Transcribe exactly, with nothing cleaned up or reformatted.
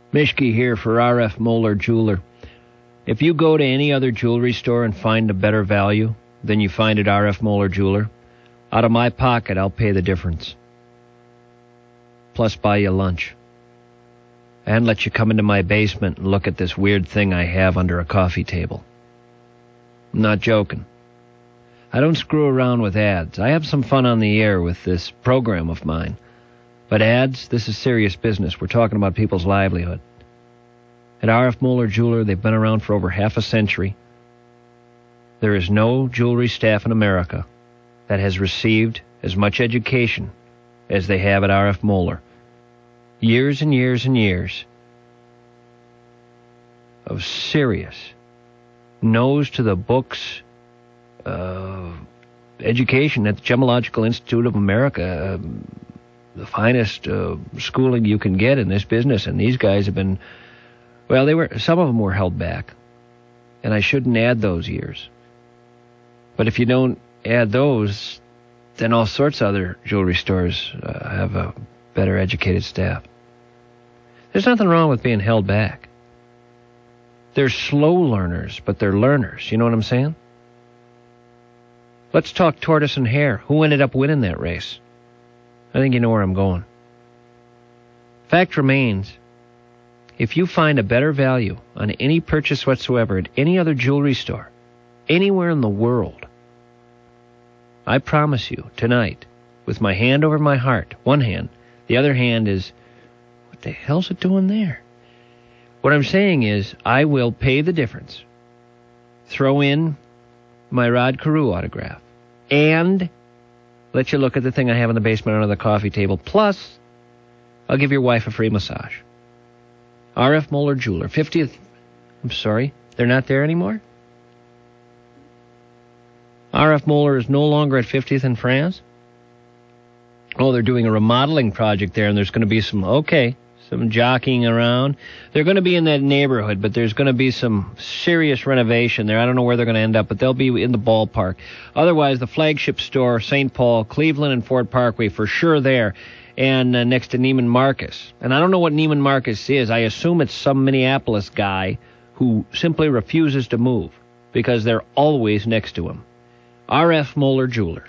Mishke here for R F Moeller Jeweler. If you go to any other jewelry store and find a better value than you find at R F Moeller Jeweler, out of my pocket, I'll pay the difference. Plus buy you lunch. And let you come into my basement and look at this weird thing I have under a coffee table. I'm not joking. I don't screw around with ads. I have some fun on the air with this program of mine. But ads, this is serious business. We're talking about people's livelihood. At R F Moeller Jeweler, they've been around for over half a century. There is no jewelry staff in America that has received as much education as they have at R F Moeller. Years and years and years of serious, nose to the books uh, education at the Gemological Institute of America. Uh, the finest uh, schooling you can get in this business, and these guys have been, well, they were, some of them were held back, and I shouldn't add those years. But if you don't add those, then all sorts of other jewelry stores uh, have a better educated staff. There's nothing wrong with being held back. They're slow learners, but they're learners. You know what I'm saying? Let's talk tortoise and hare. Who ended up winning that race? I think you know where I'm going. Fact remains, if you find a better value on any purchase whatsoever at any other jewelry store, anywhere in the world, I promise you tonight, with my hand over my heart, one hand, the other hand is, what the hell's it doing there? What I'm saying is, I will pay the difference, throw in my Rod Carew autograph, and let you look at the thing I have in the basement under the coffee table. Plus, I'll give your wife a free massage. R F Moeller Jeweler, fiftieth. I'm sorry, they're not there anymore? R F Moeller is no longer at fiftieth in France? Oh, they're doing a remodeling project there, and there's going to be some, okay, some jockeying around. They're going to be in that neighborhood, but there's going to be some serious renovation there. I don't know where they're going to end up, but they'll be in the ballpark. Otherwise, the flagship store, Saint Paul, Cleveland, and Fort Parkway, for sure there, and uh, next to Neiman Marcus. And I don't know what Neiman Marcus is. I assume it's some Minneapolis guy who simply refuses to move because they're always next to him. R F Moeller Jewelers.